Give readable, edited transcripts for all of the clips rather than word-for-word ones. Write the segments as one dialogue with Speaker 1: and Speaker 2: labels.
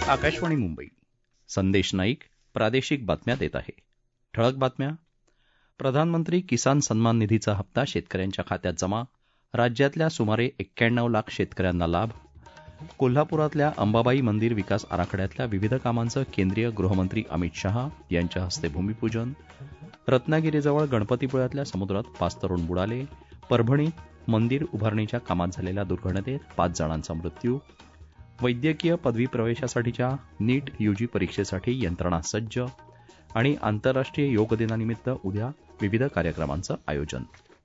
Speaker 1: आकाशवाणी मुंबई. संदेश नाईक प्रादेशिक बातम्या देत आहे. ठळक बातम्या. प्रधानमंत्री किसान सन्मान निधीचा हप्ता शेतकऱ्यांच्या खात्यात जमा. राज्यातल्या सुमारे 91 लाख शेतकऱ्यांना लाभ. कोल्हापुरातल्या अंबाबाई मंदिर विकास आराखड्यातल्या विविध कामांचं केंद्रीय गृहमंत्री अमित शहा यांच्या हस्ते भूमिपूजन. रत्नागिरीजवळ गणपतीपुळ्यातल्या समुद्रात 5 तरुण बुडाले. परभणीत मंदिर उभारणीच्या कामात झालेल्या दुर्घटनेत 5 जणांचा मृत्यू. वैद्यकीय पदवी प्रवेशासाठीच्या नीट यूजी परीक्षेसाठी यंत्रणा सज्ज. आणि आंतरराष्ट्रीय योग दिनानिमित्त उद्या विविध कार्यक्रमांचं आयोजन.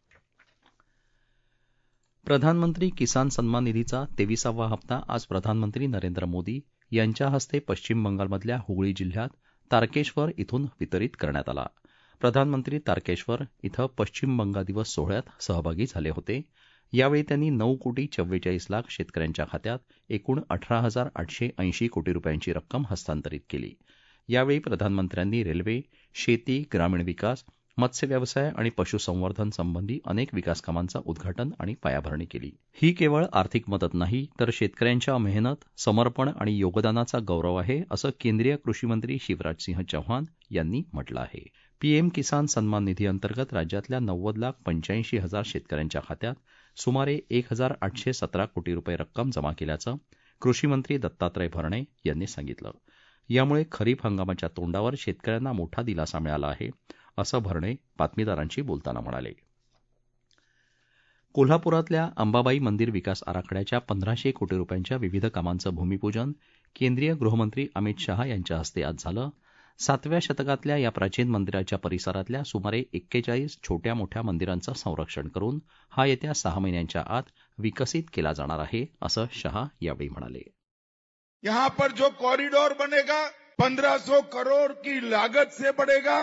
Speaker 1: प्रधानमंत्री किसान सन्मान निधीचा 23वा हप्ता आज प्रधानमंत्री नरेंद्र मोदी यांच्या हस्ते पश्चिम बंगालमधल्या हुगळी जिल्ह्यात तारकेश्वर इथून वितरित करण्यात आला. प्रधानमंत्री तारकेश्वर इथं पश्चिम बंगाल दिवस सोहळ्यात सहभागी झाले होते. यावेळी त्यांनी 9 कोटी 44 लाख शेतकऱ्यांच्या खात्यात एकूण 18,880 कोटी रुपयांची रक्कम हस्तांतरित केली. यावेळी प्रधानमंत्र्यांनी रेल्वे, शेती, ग्रामीण विकास, मत्स्य व्यवसाय आणि पशुसंवर्धन संबंधी अनेक विकासकामांचं उद्घाटन आणि पायाभरणी केली. ही केवळ आर्थिक मदत नाही तर शेतकऱ्यांच्या मेहनत, समर्पण आणि योगदानाचा गौरव आहे, असं केंद्रीय कृषीमंत्री शिवराजसिंह चौहान यांनी म्हटलं आहे. पीएम किसान सन्मान निधी अंतर्गत राज्यातल्या 90,85,000 शेतकऱ्यांच्या खात्यात सुमारे 1,817 कोटी रुपये रक्कम जमा केल्याचं कृषीमंत्री दत्तात्रय भरणे यांनी सांगितलं. यामुळे खरीप हंगामाच्या तोंडावर शेतकऱ्यांना मोठा दिलासा मिळाला आहे, असं भरणे बातमीदारांशी बोलताना म्हणाले. कोल्हापुरातल्या अंबाबाई मंदिर विकास आराखड्याच्या 1,500 कोटी रुपयांच्या विविध कामांचं भूमिपूजन केंद्रीय गृहमंत्री अमित शहा यांच्या हस्ते आज झालं. 7व्या शतकातल्या या प्राचीन मंदिराच्या परिसरातल्या सुमारे 41 छोट्या मोठ्या मंदिरांचं संरक्षण करून हा येत्या 6 महिन्यांच्या आत विकसित केला जाणार आहे, असं शहा यावेळी म्हणाले.
Speaker 2: यहाँ पर जो कॉरिडोर बनेगा 1500 करोड़ की लागत से बढ़ेगा.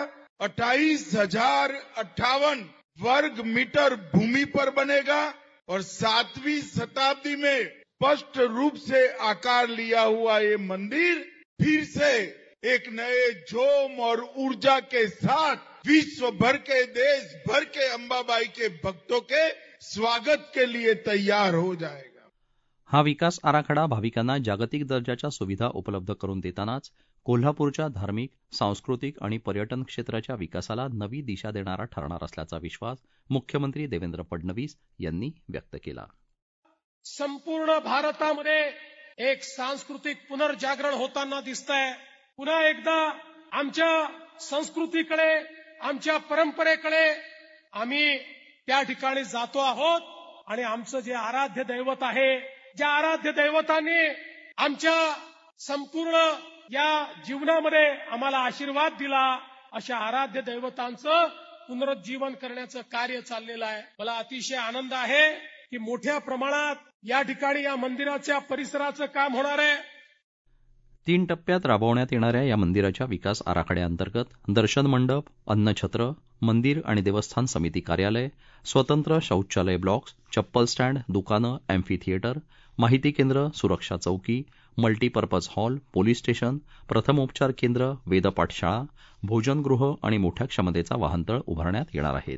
Speaker 2: 28,058 वर्ग मीटर भूमि पर बनेगा और 7वीं शताब्दी में स्पष्ट रूप से आकार लिया हुआ ये मंदिर फिर से एक नए जोम और ऊर्जा के साथ विश्व भर के, देश भर के अंबाबाई के भक्तों के स्वागत के लिए तैयार हो जाएगा.
Speaker 1: हा विकास आराखडा भाविकांना जागतिक दर्जाच्या सुविधा उपलब्ध करून देतानाच कोल्हापूरच्या धार्मिक, सांस्कृतिक आणि पर्यटन क्षेत्राच्या विकासाला नवी दिशा देणारा ठरणार असल्याचा विश्वास मुख्यमंत्री देवेंद्र फडणवीस यांनी व्यक्त केला.
Speaker 3: संपूर्ण भारतामध्ये एक सांस्कृतिक पुनर्जागरण होताना दिसतंय. पुन्हा एकदा आमच्या संस्कृतीकडे, आमच्या परंपरेकडे आम्ही त्या ठिकाणी जातो आहोत आणि आमचं जे आराध्य दैवत आहे, ज्या आराध्य दैवतांनी आमच्या संपूर्ण या जीवनामध्ये आम्हाला आशीर्वाद दिला, अशा आराध्य दैवतांचं पुनरुज्जीवन करण्याचं कार्य चाललेलं आहे. मला अतिशय आनंद आहे की मोठ्या प्रमाणात या ठिकाणी या मंदिराच्या परिसराचं काम होणार आहे.
Speaker 1: 3 टप्प्यात राबवण्यात येणाऱ्या या मंदिराच्या विकास आराखड्याअंतर्गत दर्शन मंडप, अन्नछत्र, मंदिर आणि देवस्थान समिती कार्यालय, स्वतंत्र शौचालय ब्लॉक्स, चप्पल स्टँड, दुकानं, अॅम्फी थिएटर, माहिती केंद्र, सुरक्षा चौकी, मल्टीपर्पज हॉल, पोलीस स्टेशन, प्रथमोपचार केंद्र, वेदपाठशाळा, भोजनगृह आणि मोठ्या क्षमतेचा वाहनतळ उभारण्यात येणार आहेत.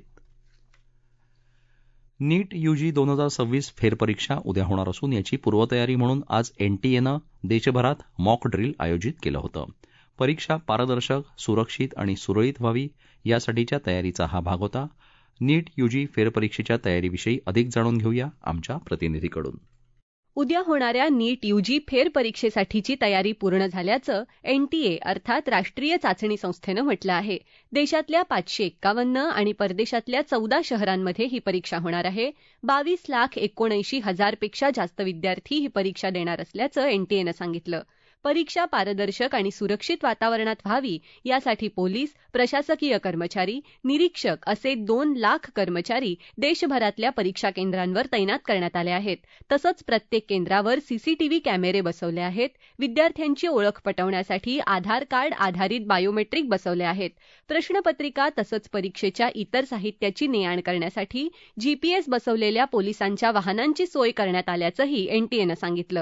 Speaker 1: नीट यूजी 2026 फेरपरीक्षा उद्या होणार असून याची पूर्वतयारी म्हणून आज एनटीएनं देशभरात मॉक ड्रिल आयोजित केलं होतं. परीक्षा पारदर्शक, सुरक्षित आणि सुरळीत व्हावी यासाठीच्या तयारीचा हा भाग होता. नीट यूजी फेरपरीक्षेच्या तयारीविषयी अधिक जाणून घेऊया आमच्या प्रतिनिधीकडून.
Speaker 4: उद्या होणाऱ्या नीट यूजी फेरपरीक्षेसाठीची तयारी पूर्ण झाल्याचं एनटीए अर्थात राष्ट्रीय चाचणी संस्थेनं म्हटलं आहे. देशातल्या 551 आणि परदेशातल्या 14 शहरांमध्ये ही परीक्षा होणार आहे. 22,79,000 पेक्षा जास्त विद्यार्थी ही परीक्षा देणार असल्याचं एनटीएनं सांगितलं. परीक्षा पारदर्शक आणि सुरक्षित वातावरणात व्हावी यासाठी पोलीस, प्रशासकीय कर्मचारी, निरीक्षक असे 2 लाख कर्मचारी देशभरातल्या परीक्षा केंद्रांवर तैनात करण्यात आले आहेत. तसंच प्रत्येक केंद्रावर सीसीटीव्ही कॅमेरे बसवले आहेत. विद्यार्थ्यांची ओळख पटवण्यासाठी आधार कार्ड आधारित बायोमेट्रिक बसवले आहेत. प्रश्नपत्रिका तसंच परीक्षेच्या इतर साहित्याची ने-आण करण्यासाठी जीपीएस बसवलेल्या पोलिसांच्या वाहनांची सोय करण्यात आल्याचंही एनटीएनं सांगितलं.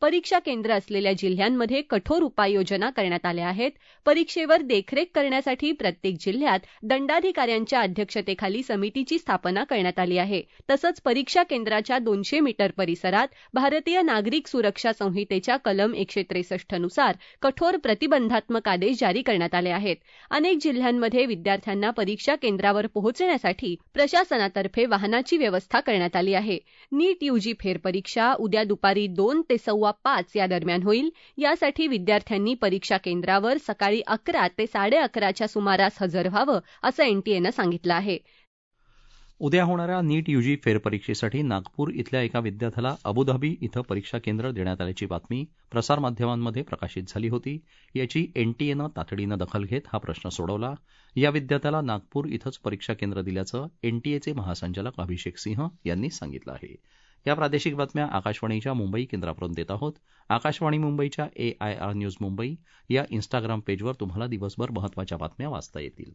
Speaker 4: परीक्षा केंद्र असलेल्या जिल्ह्यांमध्ये कठोर उपाययोजना करण्यात आल्या आहेत. परीक्षेवर देखरेख करण्यासाठी प्रत्येक जिल्ह्यात दंडाधिकाऱ्यांच्या अध्यक्षतेखाली समितीची स्थापना करण्यात आली आहे. तसंच परीक्षा केंद्राच्या 200 मीटर परिसरात भारतीय नागरिक सुरक्षा संहितेच्या कलम 163 नुसार कठोर प्रतिबंधात्मक आदेश जारी करण्यात आले आहेत. अनेक जिल्ह्यांमध्ये विद्यार्थ्यांना परीक्षा केंद्रावर पोहोचण्यासाठी प्रशासनातर्फे वाहनाची व्यवस्था करण्यात आली आहे. नीट यूजी फेरपरीक्षा उद्या दुपारी 2 ते 5:15 या दरम्यान होईल. यासाठी विद्यार्थ्यांनी परीक्षा केंद्रावर सकाळी 11 ते 11:30च्या सुमारास हजर व्हावं असं एनटीएनं सांगितलं आहे.
Speaker 1: उद्या होणाऱ्या नीट यूजी फेरपरीक्षेसाठी नागपूर इथल्या एका विद्यार्थ्याला अबुधाबी इथं परीक्षा केंद्र देण्यात आल्याची बातमी प्रसारमाध्यमांमध्ये प्रकाशित झाली होती. याची एनटीएनं तातडीनं दखल घेत हा प्रश्न सोडवला. या विद्यार्थ्याला नागपूर इथंच परीक्षा केंद्र दिल्याचं एनटीएचे महासंचालक अभिषेक सिंह यांनी सांगितलं आहे. या प्रादेशिक बातम्या आकाशवाणीच्या मुंबई केंद्रावरून देत आहोत. आकाशवाणी मुंबईच्या AIR न्यूज मुंबई या इन्स्टाग्राम पेजवर तुम्हाला दिवसभर महत्त्वाच्या बातम्या वाचता येतील.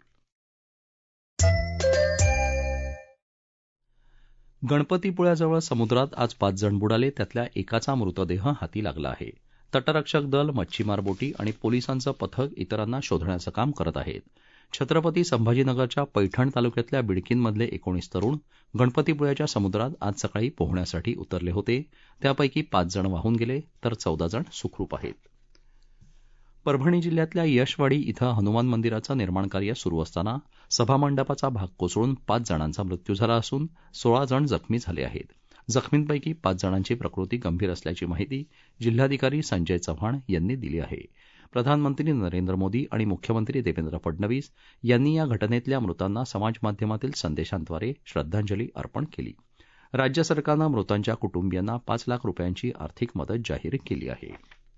Speaker 1: गणपतीपुळ्याजवळ समुद्रात आज 5 जण बुडाले. त्यातल्या एकाचा मृतदेह हाती लागला आहे. तटरक्षक दल, मच्छीमार बोटी आणि पोलिसांचं पथक इतरांना शोधण्याचं काम करत आहेत. छत्रपती संभाजीनगरच्या पैठण तालुक्यातल्या बिडकीनमधले 19 तरुण गणपतीपुळ्याच्या समुद्रात आज सकाळी पोहण्यासाठी उतरले होते. त्यापैकी 5 जण वाहून गेले तर 14 जण सुखरूप आहेत. परभणी जिल्ह्यातल्या यशवाडी इथं हनुमान मंदिराचं निर्माण कार्य सुरू असताना सभामंडपाचा भाग कोसळून 5 जणांचा मृत्यू झाला असून 16 जण जखमी झाले आहेत. जखमींपैकी 5 जणांची प्रकृती गंभीर असल्याची माहिती जिल्हाधिकारी संजय चव्हाण यांनी दिली आहे. प्रधानमंत्री नरेंद्र मोदी आणि मुख्यमंत्री देवेंद्र फडणवीस यांनी या घटनेतल्या मृतांना समाजमाध्यमातील संदेशांद्वारे श्रद्धांजली अर्पण केली. राज्य सरकारनं मृतांच्या कुटुंबियांना 5 लाख रुपयांची आर्थिक मदत जाहीर केली आहे.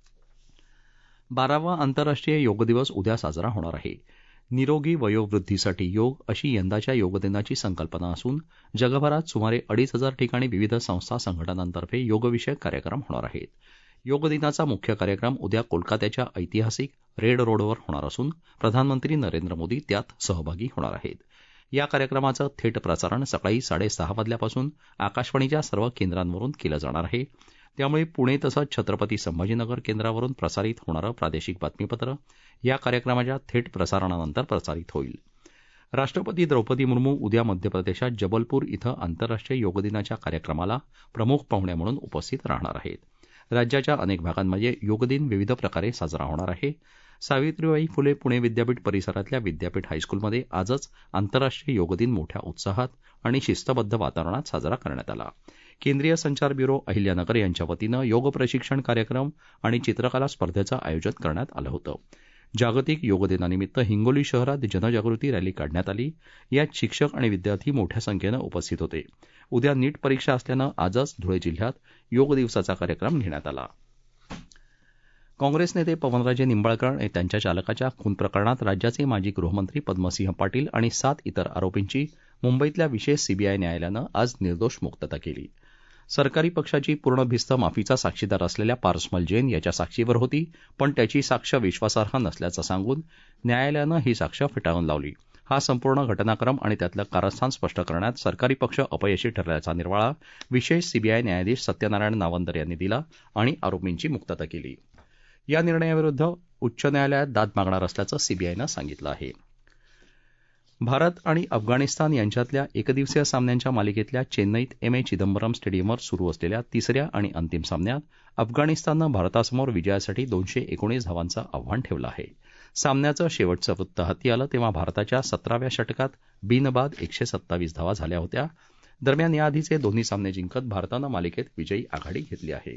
Speaker 1: 12वा आंतरराष्ट्रीय योग दिवस उद्या साजरा होणार आहे. निरोगी वयोवृद्धीसाठी योग अशी यंदाच्या योग दिनाची संकल्पना असून जगभरात सुमारे 2,500 ठिकाणी विविध संस्था संघटनांतर्फे योगविषयक कार्यक्रम होणार आहेत. योग दिनाचा मुख्य कार्यक्रम उद्या कोलकात्याच्या ऐतिहासिक रेड रोडवर होणार असून प्रधानमंत्री नरेंद्र मोदी त्यात सहभागी होणार आहेत. या कार्यक्रमाचं थेट प्रसारण सकाळी 6:30 वाजल्यापासून आकाशवाणीच्या सर्व केंद्रांवरून केलं जाणार आहे. त्यामुळे पुणे तसंच छत्रपती संभाजीनगर केंद्रावरून प्रसारित होणारं प्रादेशिक बातमीपत्र या कार्यक्रमाच्या थेट प्रसारणानंतर प्रसारित होईल. राष्ट्रपती द्रौपदी मुर्मू उद्या मध्य प्रदेशात जबलपूर इथं आंतरराष्ट्रीय योग दिनाच्या कार्यक्रमाला प्रमुख पाहुण्या म्हणून उपस्थित राहणार आहेत. राज्याच्या अनेक भागांमध्ये योग दिन विविध प्रकारे साजरा होणार आहे. सावित्रीबाई फुले पुणे विद्यापीठ परिसरातल्या विद्यापीठ हायस्कूलमध्ये आजच आंतरराष्ट्रीय योग दिन मोठ्या उत्साहात आणि शिस्तबद्ध वातावरणात साजरा करण्यात आला. केंद्रीय संचार ब्युरो अहिल्यानगर यांच्या वतीनं योग प्रशिक्षण कार्यक्रम आणि चित्रकला स्पर्धेचं आयोजन करण्यात आलं होतं. जागतिक योग दिनानिमित्त हिंगोली शहरात जनजागृती रॅली काढण्यात आली. यात शिक्षक आणि विद्यार्थी मोठ्या संख्येनं उपस्थित होते. उद्या नीट परीक्षा असल्यानं आजच धुळे जिल्ह्यात योग दिवसाचा कार्यक्रम घेण्यात आला. काँग्रेस नेते पवनराजे निंबाळकर आणि त्यांच्या चालकाच्या खून प्रकरणात राज्याचे माजी गृहमंत्री पद्मसिंह पाटील आणि 7 इतर आरोपींची मुंबईतल्या विशेष सीबीआय न्यायालयानं आज निर्दोष मुक्तता केली. सरकारी पक्षाची पूर्ण भिस्त माफीचा साक्षीदार असलेल्या पारसमल जैन याच्या साक्षीवर होती, पण त्याची साक्ष विश्वासार्ह नसल्याचं सांगून न्यायालयानं ही साक्ष फेटाळून लावली. हा संपूर्ण घटनाक्रम आणि त्यातलं कारस्थान स्पष्ट करण्यात सरकारी पक्ष अपयशी ठरल्याचा निर्वाळा विशेष सीबीआय न्यायाधीश सत्यनारायण नावंदर यांनी दिला आणि आरोपींची मुक्तता केली. या निर्णयाविरुद्ध उच्च न्यायालयात दाद मागणार असल्याचं सीबीआयनं सांगितलं आहे. भारत आणि अफगाणिस्तान यांच्यातल्या एकदिवसीय सामन्यांच्या मालिकेतल्या चेन्नईत M.A. चिदंबरम स्टेडियमवर सुरू असलेल्या तिसऱ्या आणि अंतिम सामन्यात अफगाणिस्ताननं भारतासमोर विजयासाठी 219 धावांचं आव्हान ठेवलं आहे. सामन्याचं शेवटचं वृत्त हाती आलं तेव्हा भारताच्या 17व्या षटकात बिनबाद 127 धावा झाल्या होत्या. दरम्यान याआधीचे दोन्ही सामने जिंकत भारतानं मालिकेत विजयी आघाडी घेतली आहे.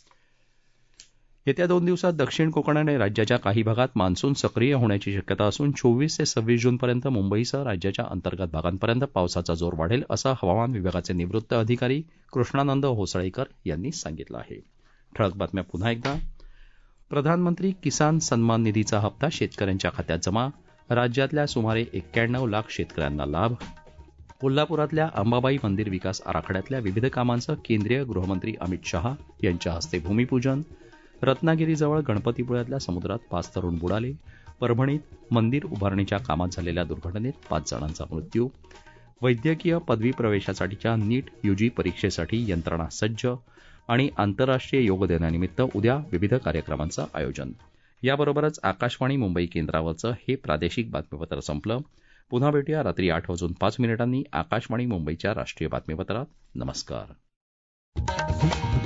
Speaker 1: येत्या 2 दिवसात दक्षिण कोकण आणि राज्याच्या काही भागात मान्सून सक्रिय होण्याची शक्यता असून 24 ते 26 जूनपर्यंत मुंबईसह राज्याच्या अंतर्गत भागांपर्यंत पावसाचा जोर वाढेल असं हवामान विभागाचे निवृत्त अधिकारी कृष्णानंद होसळेकर यांनी सांगितलं आहे. ठळक बातम्या पुन्हा एकदा. प्रधानमंत्री किसान सन्मान निधीचा हप्ता शेतकऱ्यांच्या खात्यात जमा. राज्यातल्या सुमारे 91 लाख शेतकऱ्यांना लाभ. कोल्हापुरातल्या अंबाबाई मंदिर विकास आराखड्यातल्या विविध कामांचं केंद्रीय गृहमंत्री अमित शहा यांच्या हस्ते भूमिपूजन. रत्नागिरीजवळ गणपतीपुळ्यातल्या समुद्रात 5 तरुण बुडाले. परभणीत मंदिर उभारणीच्या कामात झालेल्या दुर्घटनेत 5 जणांचा मृत्यू. वैद्यकीय पदवी प्रवेशासाठीच्या नीट यूजी परीक्षेसाठी यंत्रणा सज्ज. आणि आंतरराष्ट्रीय योग दिनानिमित्त उद्या विविध कार्यक्रमांचं आयोजन. याबरोबरच आकाशवाणी मुंबई केंद्रावरचं हे प्रादेशिक बातमीपत्र संपलं. पुन्हा भेटूया रात्री 8:05 आकाशवाणी मुंबईच्या राष्ट्रीय बातमीपत्रात. नमस्कार.